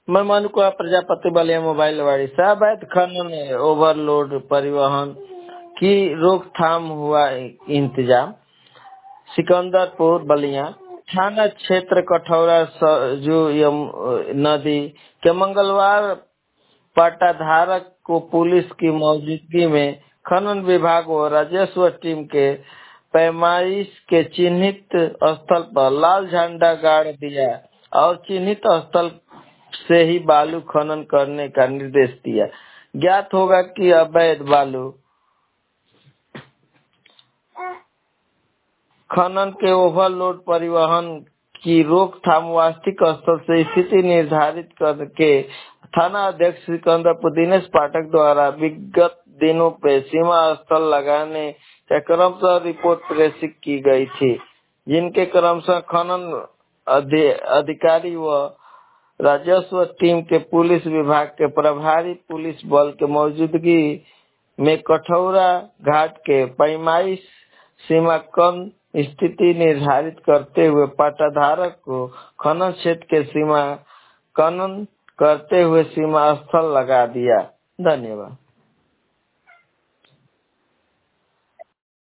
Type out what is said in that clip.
मैं मनुकुआ प्रजापति बलिया मोबाइल वाड़ी से अवैध खनन ओवरलोड परिवहन की रोकथाम हुआ इंतजाम। सिकंदरपुर बलिया थाना क्षेत्र कठौरा सरजू नदी के मंगलवार पट्टाधारक को पुलिस की मौजूदगी में खनन विभाग और राजस्व टीम के पैमाइश के चिन्हित स्थल पर लाल झंडा गाड़ दिया और चिन्हित स्थल से ही बालू खनन करने का निर्देश दिया। ज्ञात होगा कि अवैध बालू खनन के ओवरलोड परिवहन की रोकथाम वास्तविक स्तर से स्थिति निर्धारित करके थाना अध्यक्ष सिकंदरपुर दिनेश पाठक द्वारा विगत दिनों पे सीमा स्थल लगाने का क्रमशः रिपोर्ट प्रेषित की गई थी, जिनके क्रमशः खनन अधिकारी व राजस्व टीम के पुलिस विभाग के प्रभारी पुलिस बल के मौजूदगी में कठौरा घाट के पैमाइश सीमा कम स्थिति निर्धारित करते हुए पट्टाधारक को खनन क्षेत्र के सीमा खनन करते हुए सीमा स्थल लगा दिया। धन्यवाद।